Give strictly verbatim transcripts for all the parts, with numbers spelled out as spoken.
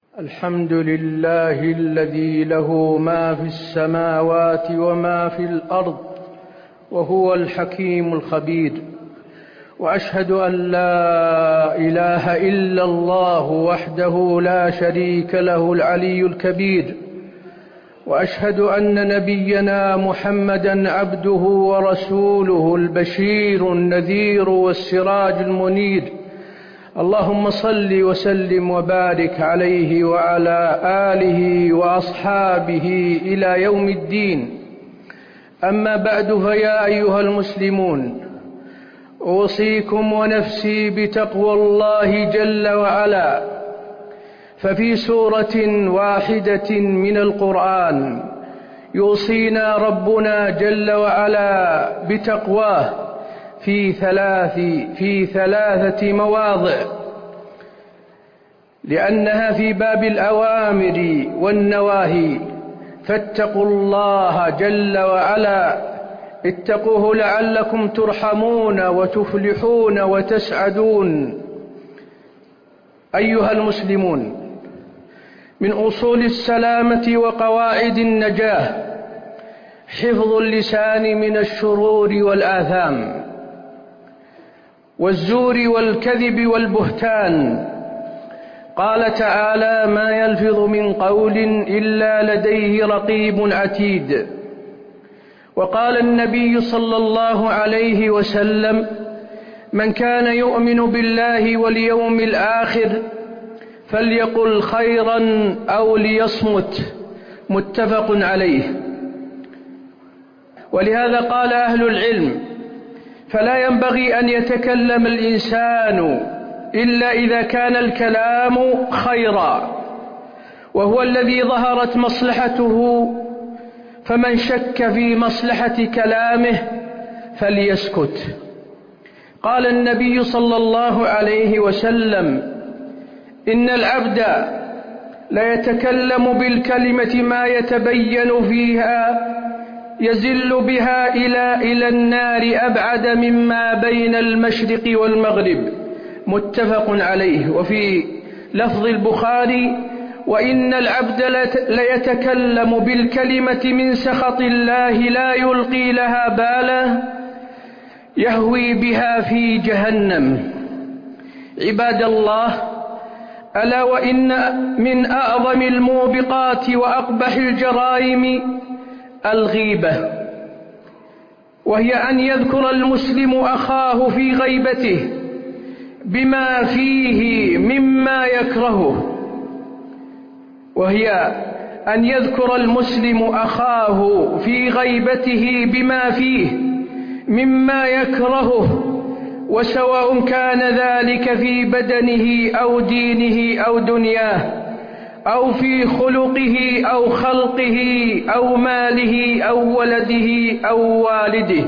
الحمد لله الذي له ما في السماوات وما في الأرض وهو الحكيم الخبير، وأشهد أن لا إله إلا الله وحده لا شريك له العلي الكبير، وأشهد أن نبينا محمدًا عبده ورسوله البشير النذير والسراج المنير. اللهم صل وسلم وبارك عليه وعلى آله وأصحابه إلى يوم الدين. أما بعد، فيا أيها المسلمون، أوصيكم ونفسي بتقوى الله جل وعلا. ففي سورة واحدة من القرآن يوصينا ربنا جل وعلا بتقواه في ثلاث في ثلاثة مواضع، لأنها في باب الأوامر والنواهي. فاتقوا الله جل وعلا، اتقوه لعلكم ترحمون وتفلحون وتسعدون. أيها المسلمون، من أصول السلامة وقواعد النجاة حفظ اللسان من الشرور والآثام والزور والكذب والبهتان. قال تعالى: ما يلفظ من قول إلا لديه رقيب عتيد. وقال النبي صلى الله عليه وسلم: من كان يؤمن بالله واليوم الآخر فليقل خيرا أو ليصمت. متفق عليه. ولهذا قال أهل العلم: فلا ينبغي أن يتكلم الإنسان إلا إذا كان الكلام خيرا، وهو الذي ظهرت مصلحته، فمن شك في مصلحة كلامه فليسكت. قال النبي صلى الله عليه وسلم: إن العبد ليتكلم بالكلمة ما يتبين فيها يزل بها إلى إلى النار أبعد مما بين المشرق والمغرب. متفق عليه. وفي لفظ البخاري: وإن العبد ليتكلم بالكلمة من سخط الله لا يلقي لها بالا يهوي بها في جهنم. عباد الله، ألا وإن من أعظم الموبقات وأقبح الجرائم الغيبة، وهي أن يذكر المسلم أخاه في غيبته بما فيه مما يكرهه وهي أن يذكر المسلم أخاه في غيبته بما فيه مما يكرهه، وسواء كان ذلك في بدنه أو دينه أو دنياه، أو في خلقه أو خلقه أو ماله أو ولده أو والده.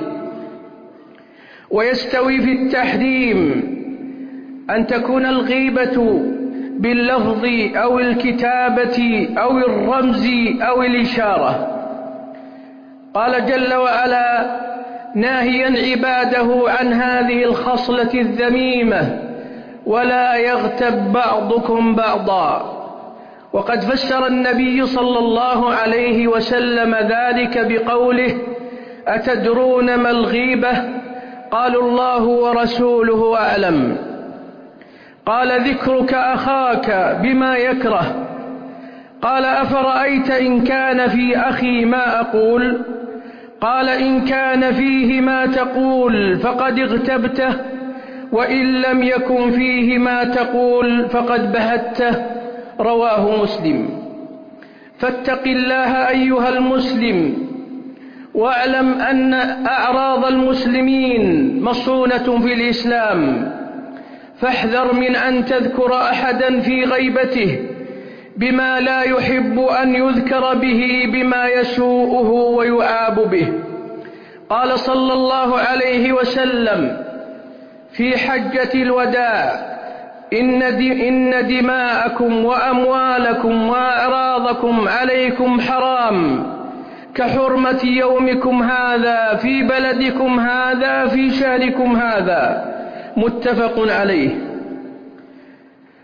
ويستوي في التحريم أن تكون الغيبة باللفظ أو الكتابة أو الرمز أو الإشارة. قال جل وعلا ناهيا عباده عن هذه الخصلة الذميمة: ولا يغتب بعضكم بعضا. وقد فسر النبي صلى الله عليه وسلم ذلك بقوله: أتدرون ما الغيبة؟ قالوا: الله ورسوله أعلم. قال: ذكرك أخاك بما يكره. قال: أفرأيت إن كان في أخي ما أقول؟ قال: إن كان فيه ما تقول فقد اغتبته، وإن لم يكن فيه ما تقول فقد بهته. رواه مسلم. فاتق الله أيها المسلم، واعلم أن أعراض المسلمين مصونة في الإسلام، فاحذر من أن تذكر أحدا في غيبته بما لا يحب أن يذكر به بما يسوءه ويعاب به. قال صلى الله عليه وسلم في حجة الوداع: إن, إن دماءكم وأموالكم وأعراضكم عليكم حرام كحرمة يومكم هذا في بلدكم هذا في شهركم هذا. متفق عليه.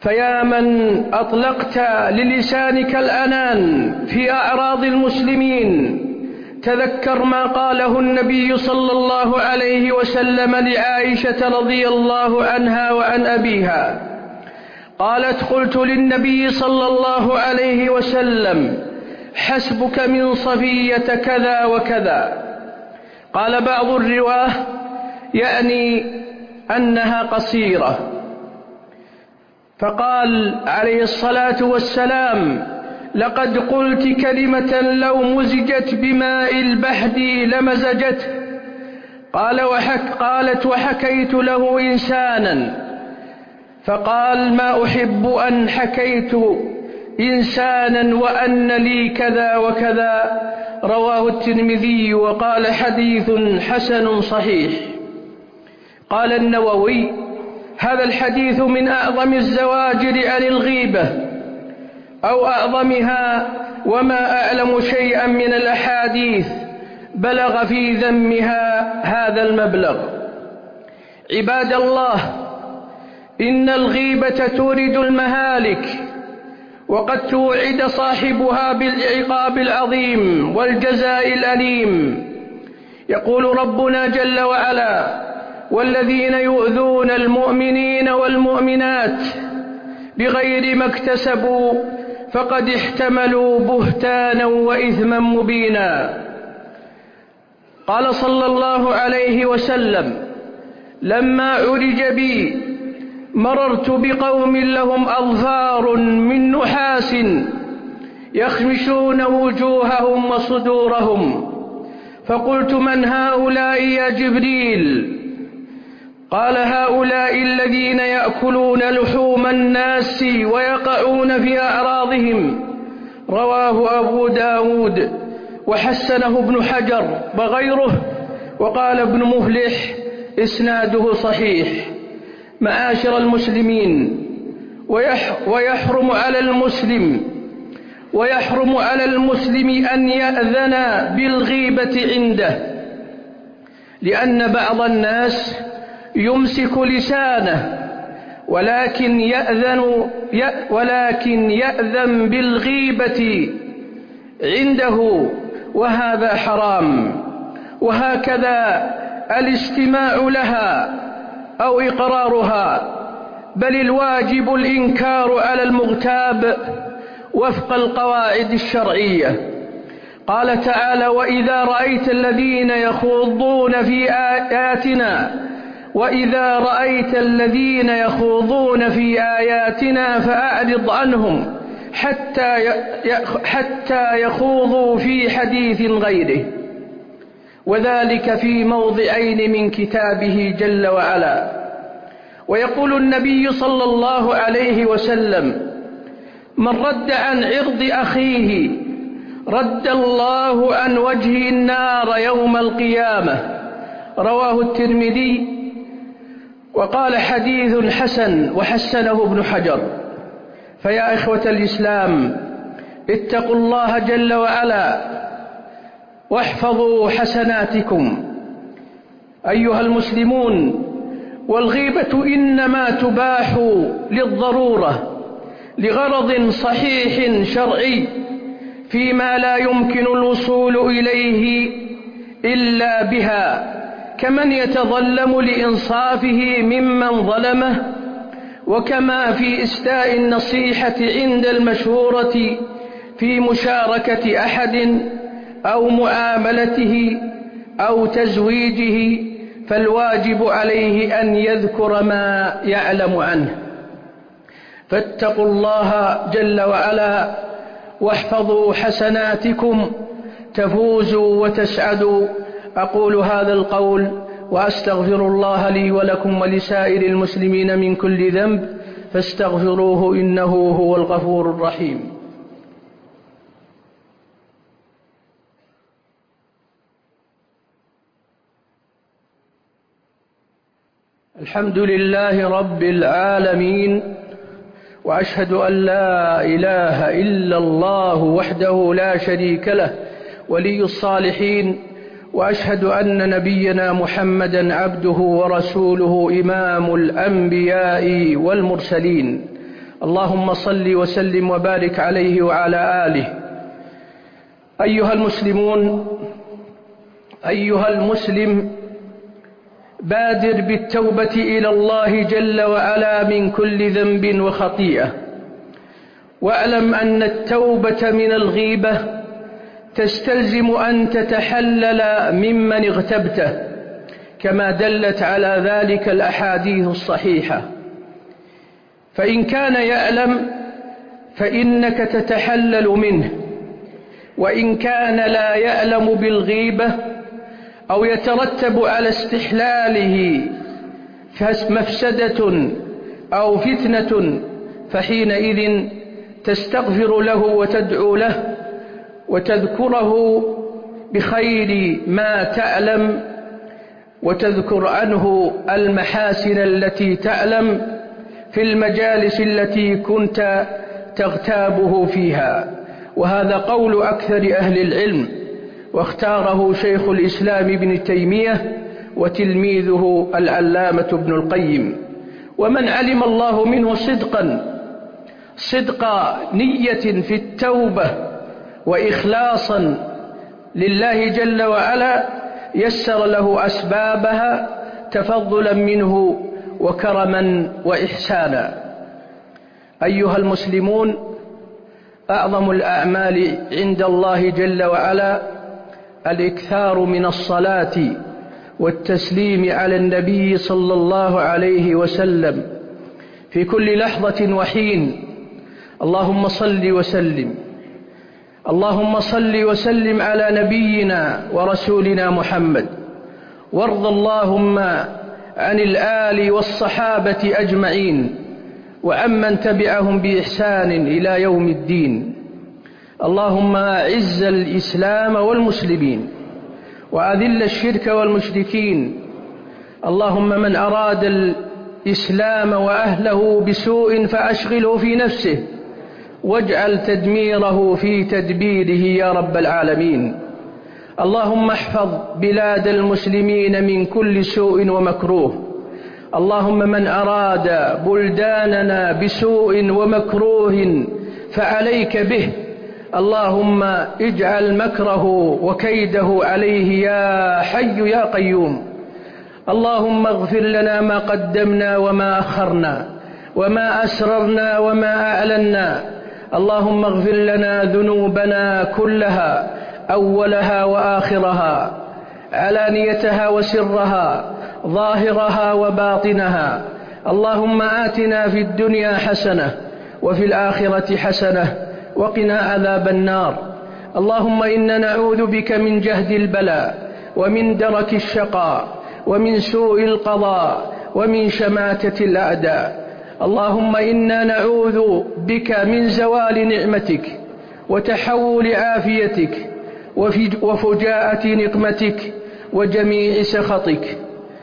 فيا من أطلقت للسانك الأنان في أعراض المسلمين، تذكر ما قاله النبي صلى الله عليه وسلم لعائشة رضي الله عنها وعن أبيها. قالت: قلت للنبي صلى الله عليه وسلم: حسبك من صفية كذا وكذا. قال بعض الرواه: يعني أنها قصيرة. فقال عليه الصلاة والسلام: لقد قلت كلمة لو مزجت بماء البحر لمزجته. قال وحك قالت: وحكيت له إنسانا، فقال: ما أحب أن حكيت إنسانا وأن لي كذا وكذا. رواه الترمذي وقال: حديث حسن صحيح. قال النووي: هذا الحديث من أعظم الزواجر عن الغيبة أو أعظمها، وما أعلم شيئا من الأحاديث بلغ في ذمها هذا المبلغ. عباد الله، إن الغيبة تورد المهالك، وقد توعد صاحبها بالعقاب العظيم والجزاء الأليم. يقول ربنا جل وعلا: والذين يؤذون المؤمنين والمؤمنات بغير ما اكتسبوا فقد احتملوا بهتانا وإثما مبينا. قال صلى الله عليه وسلم: لما عرج بي مررت بقوم لهم أظفار من نحاس يخمشون وجوههم وصدورهم، فقلت: من هؤلاء يا جبريل؟ قال: هؤلاء الذين يأكلون لحوم الناس ويقعون في أعراضهم. رواه أبو داود وحسنه ابن حجر وغيره، وقال ابن مفلح: إسناده صحيح. معاشر المسلمين، ويحرم على المسلم ويحرم على المسلم أن يأذن بالغيبة عنده، لأن بعض الناس يمسك لسانه ولكن يأذن ولكن يأذن بالغيبة عنده، وهذا حرام. وهكذا الاستماع لها أو إقرارها، بل الواجب الإنكار على المغتاب وفق القواعد الشرعية. قال تعالى: وإذا رأيت الذين يخوضون في آياتنا وإذا رأيت الذين يخوضون في آياتنا فأعرض عنهم حتى حتى يخوضوا في حديث غيره. وذلك في موضعين من كتابه جل وعلا. ويقول النبي صلى الله عليه وسلم: من رد عن عرض أخيه رد الله عن وجهه النار يوم القيامة. رواه الترمذي وقال: حديث حسن، وحسنه ابن حجر. فيا إخوة الإسلام، اتقوا الله جل وعلا واحفظوا حسناتكم أيها المسلمون. والغيبة إنما تباح للضرورة لغرض صحيح شرعي فيما لا يمكن الوصول إليه إلا بها، كمن يتظلم لإنصافه ممن ظلمه، وكما في إسداء النصيحة عند المشورة في مشاركة أحد أو معاملته أو تزويجه، فالواجب عليه أن يذكر ما يعلم عنه. فاتقوا الله جل وعلا واحفظوا حسناتكم تفوزوا وتسعدوا. أقول هذا القول وأستغفر الله لي ولكم ولسائر المسلمين من كل ذنب، فاستغفروه إنه هو الغفور الرحيم. الحمد لله رب العالمين، وأشهد أن لا إله إلا الله وحده لا شريك له ولي الصالحين، وأشهد أن نبينا محمدا عبده ورسوله إمام الأنبياء والمرسلين. اللهم صل وسلم وبارك عليه وعلى آله. أيها المسلمون، أيها المسلم، بادر بالتوبة إلى الله جل وعلا من كل ذنب وخطيئة، واعلم أن التوبة من الغيبة تستلزم أن تتحلل ممن اغتبته، كما دلت على ذلك الأحاديث الصحيحة. فإن كان يعلم فإنك تتحلل منه، وإن كان لا يعلم بالغيبة أو يترتب على استحلاله مفسدة أو فتنة، فحينئذ تستغفر له وتدعو له وتذكره بخير ما تعلم، وتذكر عنه المحاسن التي تعلم في المجالس التي كنت تغتابه فيها. وهذا قول أكثر أهل العلم، واختاره شيخ الإسلام ابن تيمية وتلميذه العلامة ابن القيم. ومن علم الله منه صدقا صدق نية في التوبة وإخلاصا لله جل وعلا يسر له أسبابها تفضلا منه وكرما وإحسانا. أيها المسلمون، أعظم الأعمال عند الله جل وعلا الإكثار من الصلاة والتسليم على النبي صلى الله عليه وسلم في كل لحظة وحين. اللهم صل وسلم اللهم صل وسلم على نبينا ورسولنا محمد، وارض اللهم عن الآل والصحابة أجمعين وعمن تبعهم بإحسان إلى يوم الدين. اللهم أعز الإسلام والمسلمين وأذل الشرك والمشركين. اللهم من أراد الإسلام وأهله بسوء فأشغله في نفسه، واجعل تدميره في تدبيره يا رب العالمين. اللهم احفظ بلاد المسلمين من كل سوء ومكروه. اللهم من أراد بلداننا بسوء ومكروه فعليك به. اللهم اجعل مكره وكيده عليه يا حي يا قيوم. اللهم اغفر لنا ما قدمنا وما أخرنا وما أسررنا وما أعلنا. اللهم اغفر لنا ذنوبنا كلها، أولها وآخرها، علانيتها وسرها، ظاهرها وباطنها. اللهم آتنا في الدنيا حسنة وفي الآخرة حسنة وقنا عذاب النار. اللهم إنا نعوذ بك من جهد البلاء ومن درك الشقاء ومن سوء القضاء ومن شماتة الأعداء. اللهم إنا نعوذ بك من زوال نعمتك وتحول عافيتك وفجاءة نقمتك وجميع سخطك.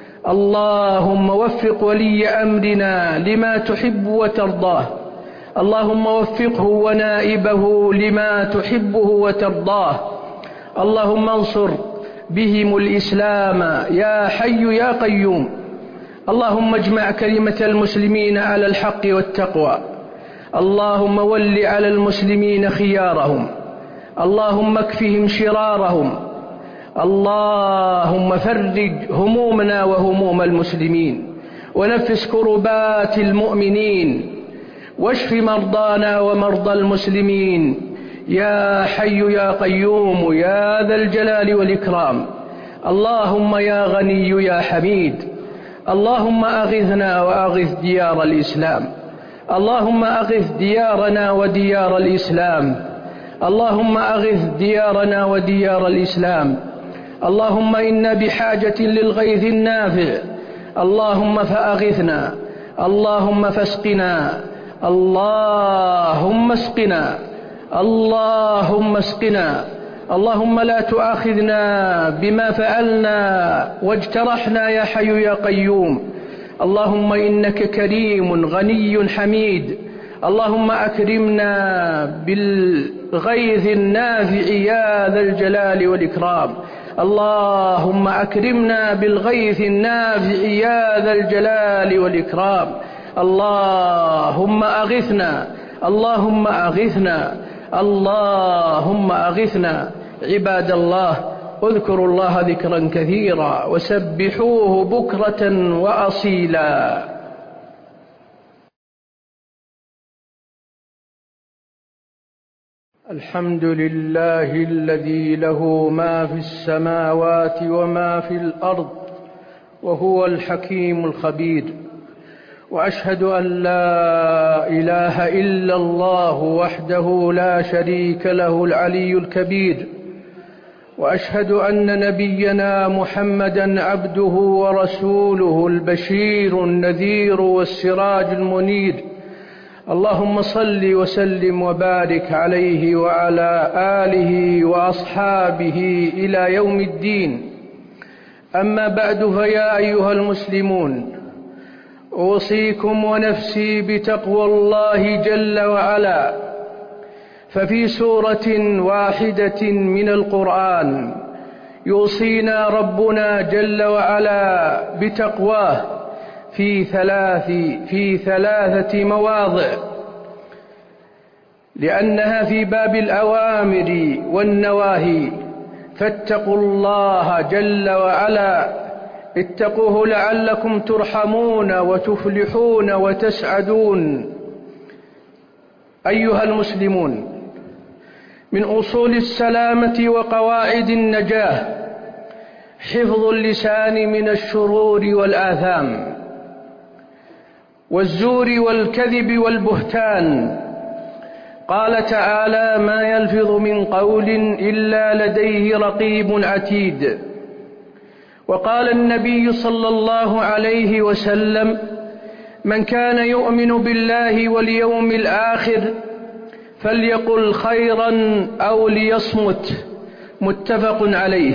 اللهم وفق ولي أمرنا لما تحب وترضاه. اللهم وفقه ونائبه لما تحبه وترضاه. اللهم انصر بهم الإسلام يا حي يا قيوم. اللهم اجمع كلمة المسلمين على الحق والتقوى. اللهم ول على المسلمين خيارهم. اللهم اكفهم شرارهم. اللهم فرج همومنا وهموم المسلمين، ونفس كربات المؤمنين، واشف مرضانا ومرضى المسلمين يا حي يا قيوم يا ذا الجلال والإكرام. اللهم يا غني يا حميد، اللهم أغثنا وأغث ديار الإسلام. اللهم أغث ديارنا وديار الإسلام. اللهم أغث ديارنا وديار الإسلام. اللهم إنا بحاجة للغيث النافع. اللهم فأغثنا. اللهم فاسقنا. اللهم اسقنا. اللهم اسقنا. اللهم لا تؤاخذنا بما فعلنا واجترحنا يا حي يا قيوم. اللهم إنك كريم غني حميد. اللهم أكرمنا بالغيث النافع يا ذا الجلال والإكرام. اللهم أكرمنا بالغيث النافع يا ذا الجلال والإكرام. اللهم أغثنا اللهم أغثنا اللهم أغثنا. عباد الله، اذكروا الله ذكرا كثيرا وسبحوه بكرة وأصيلا. الحمد لله الذي له ما في السماوات وما في الأرض وهو الحكيم الخبير، وأشهد أن لا إله إلا الله وحده لا شريك له العلي الكبير، وأشهد أن نبينا محمدًا عبده ورسوله البشير النذير والسراج المنير. اللهم صل وسلم وبارك عليه وعلى آله وأصحابه إلى يوم الدين. أما بعد، فيا أيها المسلمون، أوصيكم ونفسي بتقوى الله جل وعلا. ففي سورة واحدة من القرآن يوصينا ربنا جل وعلا بتقواه في ثلاث في ثلاثة مواضع، لأنها في باب الأوامر والنواهي. فاتقوا الله جل وعلا، اتقوه لعلكم ترحمون وتفلحون وتسعدون. أيها المسلمون، من أصول السلامة وقواعد النجاة حفظ اللسان من الشرور والآثام والزور والكذب والبهتان. قال تعالى: ما يلفظ من قول إلا لديه رقيب عتيد. وقال النبي صلى الله عليه وسلم: من كان يؤمن بالله واليوم الآخر فليقل خيرا أو ليصمت. متفق عليه.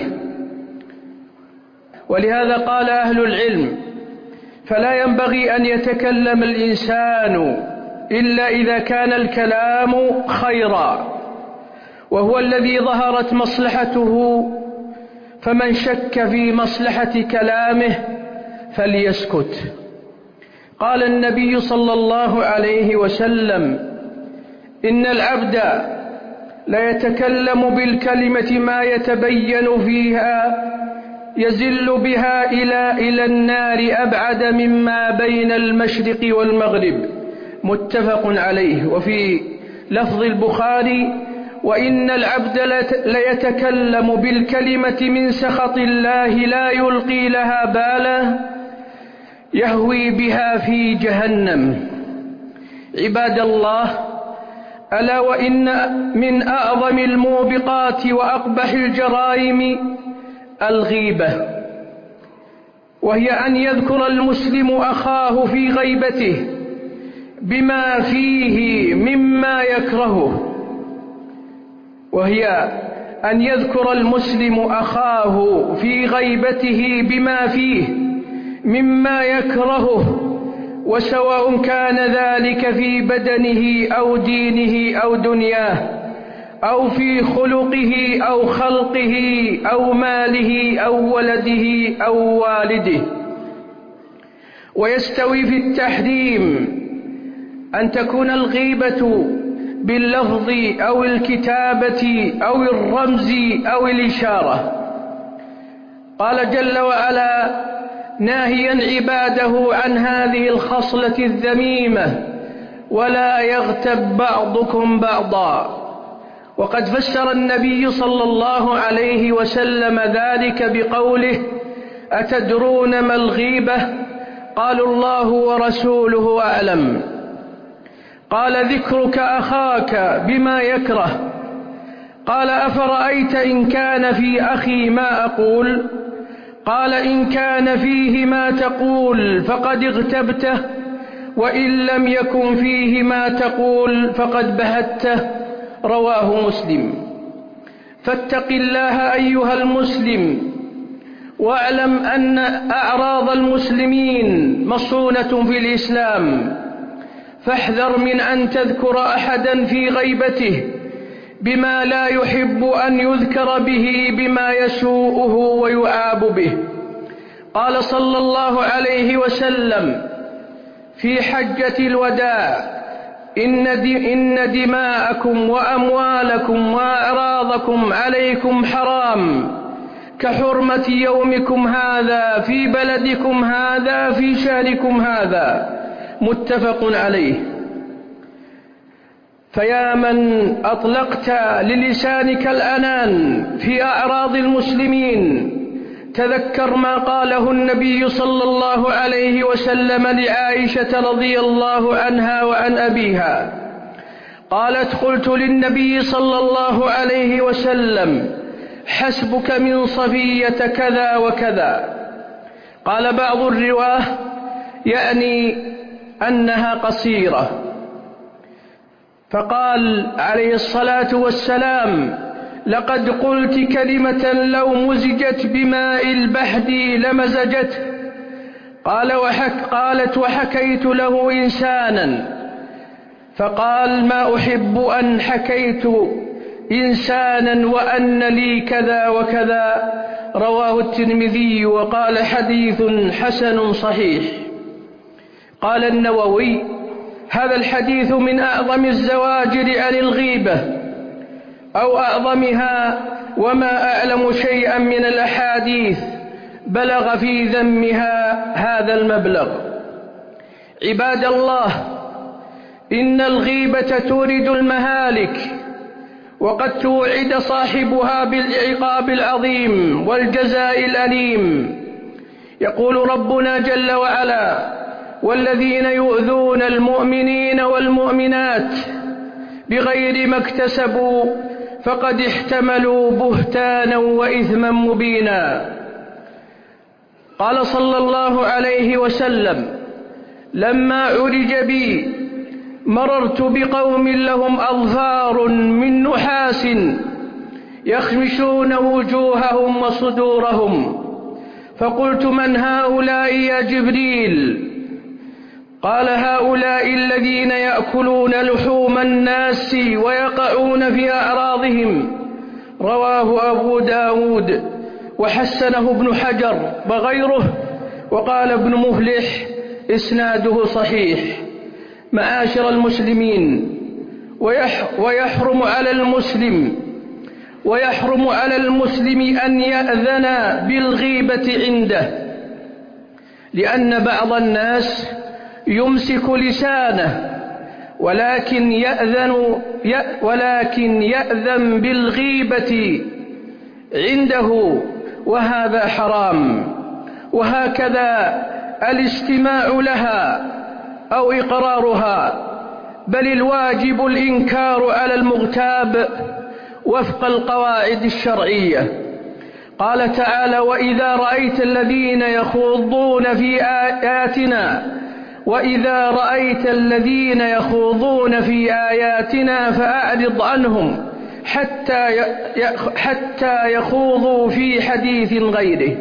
ولهذا قال أهل العلم: فلا ينبغي أن يتكلم الإنسان إلا إذا كان الكلام خيرا، وهو الذي ظهرت مصلحته، فمن شك في مصلحة كلامه فليسكت. قال النبي صلى الله عليه وسلم: إن العبد ليتكلم بالكلمة ما يتبين فيها يزل بها إلى إلى النار أبعد مما بين المشرق والمغرب. متفق عليه. وفي لفظ البخاري: وإن العبد ليتكلم بالكلمة من سخط الله لا يلقي لها بالا يهوي بها في جهنم. عباد الله، ألا وإن من أعظم الموبقات وأقبح الجرائم الغيبة، وهي أن يذكر المسلم أخاه في غيبته بما فيه مما يكرهه وهي أن يذكر المسلم أخاه في غيبته بما فيه مما يكرهه، وسواء كان ذلك في بدنه أو دينه أو دنياه، أو في خلقه أو خلقه أو ماله أو ولده أو والده. ويستوي في التحريم أن تكون الغيبة باللفظ أو الكتابة أو الرمز أو الإشارة. قال جل وعلا ناهيا عباده عن هذه الخصلة الذميمة: ولا يغتب بعضكم بعضا. وقد فسر النبي صلى الله عليه وسلم ذلك بقوله: أتدرون ما الغيبة؟ قالوا: الله ورسوله أعلم. قال: ذكرك أخاك بما يكره. قال: أفرأيت إن كان في أخي ما أقول؟ قال: إن كان فيه ما تقول فقد اغتبته، وإن لم يكن فيه ما تقول فقد بهته. رواه مسلم. فاتق الله أيها المسلم، واعلم أن أعراض المسلمين مصونة في الإسلام، فاحذر من أن تذكر أحدا في غيبته بما لا يحب أن يذكر به بما يسوءه ويعاب به. قال صلى الله عليه وسلم: في حجة الوداع: إن, دي إن دماءكم وأموالكم وأعراضكم عليكم حرام كحرمة يومكم هذا في بلدكم هذا في شهركم هذا. متفق عليه. فيا من أطلقت للسانك الأنان في أعراض المسلمين، تذكر ما قاله النبي صلى الله عليه وسلم لعائشة رضي الله عنها وعن أبيها. قالت: قلت للنبي صلى الله عليه وسلم: حسبك من صفية كذا وكذا. قال بعض الرواه: يعني أنها قصيرة. فقال عليه الصلاة والسلام: لقد قلت كلمة لو مزجت بماء البحر لمزجته. قال وحك قالت: وحكيت له إنسانا، فقال: ما أحب أن حكيت إنسانا وأن لي كذا وكذا. رواه الترمذي وقال: حديث حسن صحيح. قال النووي: هذا الحديث من أعظم الزواجر عن الغيبة أو أعظمها، وما أعلم شيئا من الأحاديث بلغ في ذمها هذا المبلغ. عباد الله، إن الغيبة تورد المهالك، وقد توعد صاحبها بالعقاب العظيم والجزاء الأليم. يقول ربنا جل وعلا: والذين يؤذون المؤمنين والمؤمنات بغير ما اكتسبوا فقد احتملوا بهتانا وإثما مبينا. قال صلى الله عليه وسلم: لما عرج بي مررت بقوم لهم أظفار من نحاس يخمشون وجوههم وصدورهم، فقلت: من هؤلاء يا جبريل؟ قال: هؤلاء الذين يأكلون لحوم الناس ويقعون في أعراضهم. رواه أبو داود وحسنه ابن حجر وغيره، وقال ابن مفلح: إسناده صحيح. معاشر المسلمين، ويحرم على المسلم ويحرم على المسلم أن يأذن بالغيبة عنده، لأن بعض الناس يمسك لسانه ولكن يأذن ولكن يأذن بالغيبة عنده، وهذا حرام. وهكذا الاستماع لها أو إقرارها، بل الواجب الإنكار على المغتاب وفق القواعد الشرعية. قال تعالى: وإذا رأيت الذين يخوضون في آياتنا وإذا رأيت الذين يخوضون في آياتنا فأعرض عنهم حتى حتى يخوضوا في حديث غيره.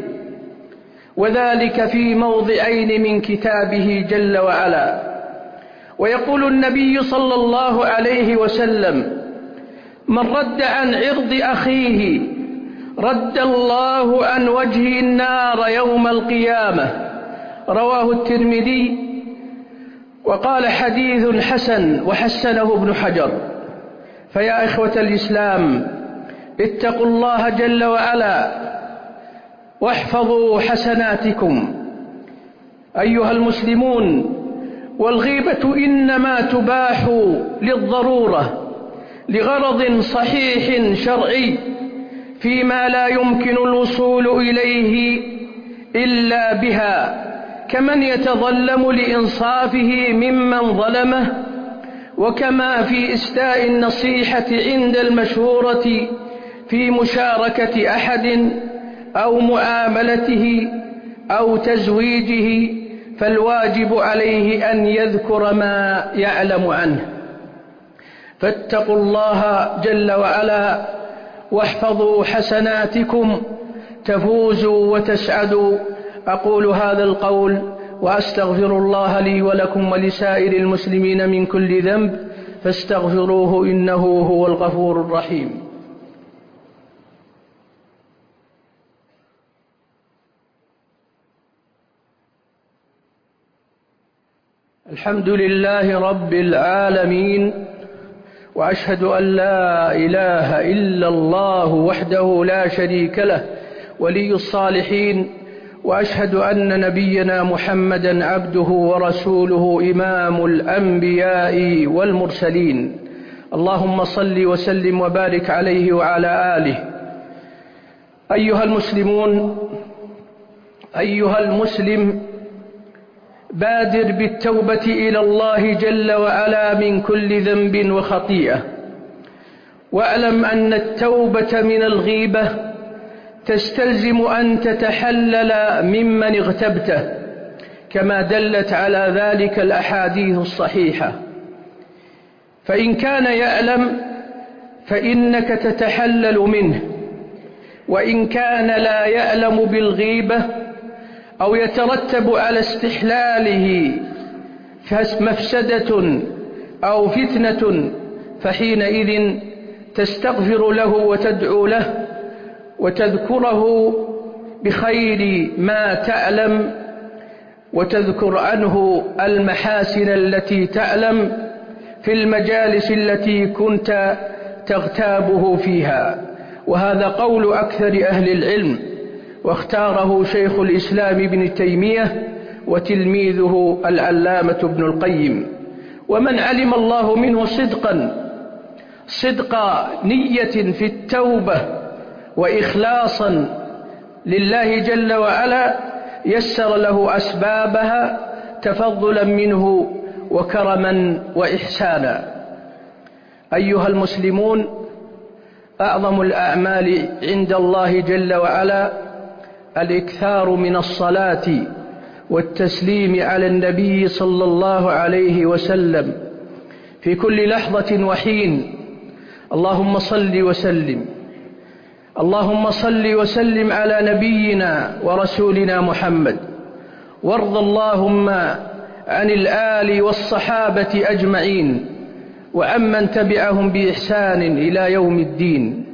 وذلك في موضعين من كتابه جل وعلا. ويقول النبي صلى الله عليه وسلم: من رد عن عرض أخيه رد الله عن وجهه النار يوم القيامة. رواه الترمذي وقال: حديث حسن، وحسنه ابن حجر. فيا إخوة الإسلام، اتقوا الله جل وعلا واحفظوا حسناتكم أيها المسلمون. والغيبة إنما تباح للضرورة لغرض صحيح شرعي فيما لا يمكن الوصول إليه إلا بها، كمن يتظلم لإنصافه ممن ظلمه، وكما في إسداء النصيحة عند المشورة في مشاركة أحد أو معاملته أو تزويجه، فالواجب عليه أن يذكر ما يعلم عنه. فاتقوا الله جل وعلا واحفظوا حسناتكم تفوزوا وتسعدوا. أقول هذا القول وأستغفر الله لي ولكم ولسائر المسلمين من كل ذنب، فاستغفروه إنه هو الغفور الرحيم. الحمد لله رب العالمين، وأشهد أن لا إله إلا الله وحده لا شريك له ولي الصالحين، وأشهد أن نبينا محمدا عبده ورسوله إمام الأنبياء والمرسلين. اللهم صل وسلم وبارك عليه وعلى آله. أيها المسلمون، أيها المسلم، بادر بالتوبة إلى الله جل وعلا من كل ذنب وخطيئة، واعلم أن التوبة من الغيبة تستلزم أن تتحلل ممن اغتبته، كما دلت على ذلك الأحاديث الصحيحة. فإن كان يعلم فإنك تتحلل منه، وإن كان لا يعلم بالغيبة أو يترتب على استحلاله مفسدة أو فتنة، فحينئذ تستغفر له وتدعو له وتذكره بخير ما تعلم، وتذكر عنه المحاسن التي تعلم في المجالس التي كنت تغتابه فيها. وهذا قول أكثر أهل العلم، واختاره شيخ الإسلام ابن تيمية وتلميذه العلامة ابن القيم. ومن علم الله منه صدقا صدق نية في التوبة وإخلاصا لله جل وعلا يسر له أسبابها تفضلا منه وكرما وإحسانا. أيها المسلمون، أعظم الأعمال عند الله جل وعلا الإكثار من الصلاة والتسليم على النبي صلى الله عليه وسلم في كل لحظة وحين. اللهم صل وسلم اللهم صل وسلم على نبينا ورسولنا محمد، وارض اللهم عن الآل والصحابة أجمعين وعمن تبعهم بإحسان إلى يوم الدين.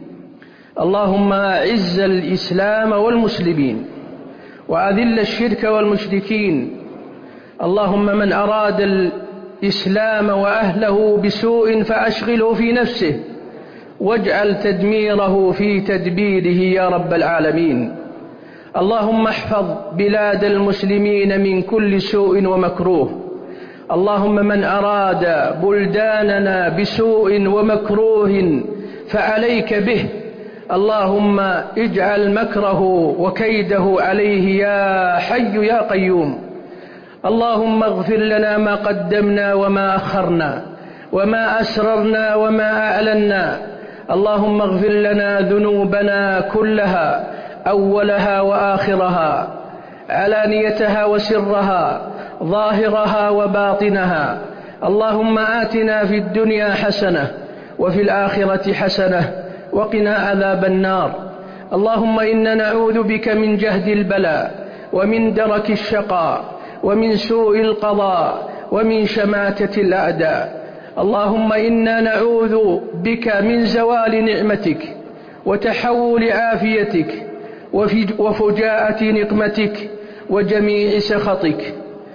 اللهم أعز الإسلام والمسلمين وأذل الشرك والمشركين. اللهم من أراد الإسلام وأهله بسوء فأشغله في نفسه، واجعل تدميره في تدبيره يا رب العالمين. اللهم احفظ بلاد المسلمين من كل سوء ومكروه. اللهم من أراد بلداننا بسوء ومكروه فعليك به. اللهم اجعل مكره وكيده عليه يا حي يا قيوم. اللهم اغفر لنا ما قدمنا وما أخرنا، وما أسررنا وما أعلنا. اللهم اغفر لنا ذنوبنا كلها، أولها وآخرها، علانيتها وسرها، ظاهرها وباطنها. اللهم آتنا في الدنيا حسنة وفي الآخرة حسنة وقنا عذاب النار. اللهم إنا نعوذ بك من جهد البلاء ومن درك الشقاء ومن سوء القضاء ومن شماتة الأعداء. اللهم إنا نعوذ بك من زوال نعمتك وتحول عافيتك وفجاءة نقمتك وجميع سخطك.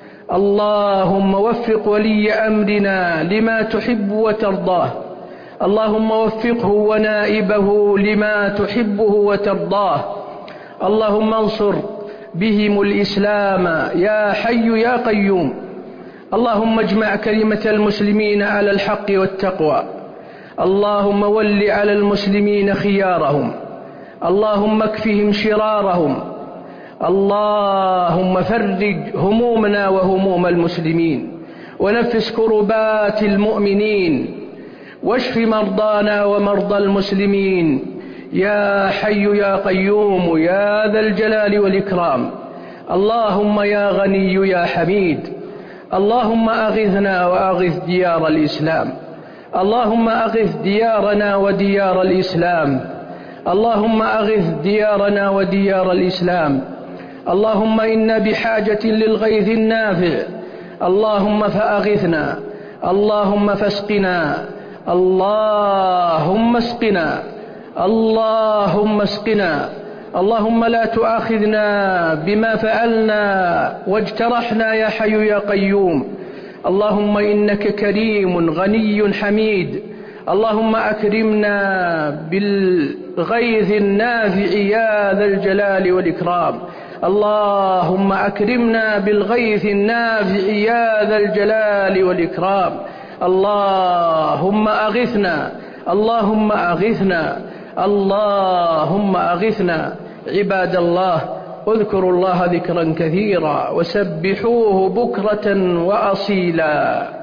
اللهم وفق ولي أمرنا لما تحب وترضاه. اللهم وفقه ونائبه لما تحبه وترضاه. اللهم انصر بهم الإسلام يا حي يا قيوم. اللهم اجمع كلمة المسلمين على الحق والتقوى. اللهم ول على المسلمين خيارهم. اللهم اكفهم شرارهم. اللهم فرج همومنا وهموم المسلمين، ونفس كربات المؤمنين، واشف مرضانا ومرضى المسلمين يا حي يا قيوم يا ذا الجلال والإكرام. اللهم يا غني يا حميد، اللهم أغثنا وأغث ديار الإسلام. اللهم أغث ديارنا وديار الإسلام. اللهم أغث ديارنا وديار الإسلام. اللهم إنا بحاجة للغيث النافع. اللهم فأغثنا. اللهم فاسقنا. اللهم اسقنا. اللهم اسقنا. اللهم لا تؤاخذنا بما فعلنا واجترحنا يا حي يا قيوم. اللهم إنك كريم غني حميد. اللهم أكرمنا بالغيث النافع يا ذا الجلال والإكرام. اللهم أكرمنا بالغيث النافع يا ذا الجلال والإكرام. اللهم أغثنا اللهم أغثنا اللهم أغثنا. عباد الله، اذكروا الله ذكرا كثيرا وسبحوه بكرة وأصيلا.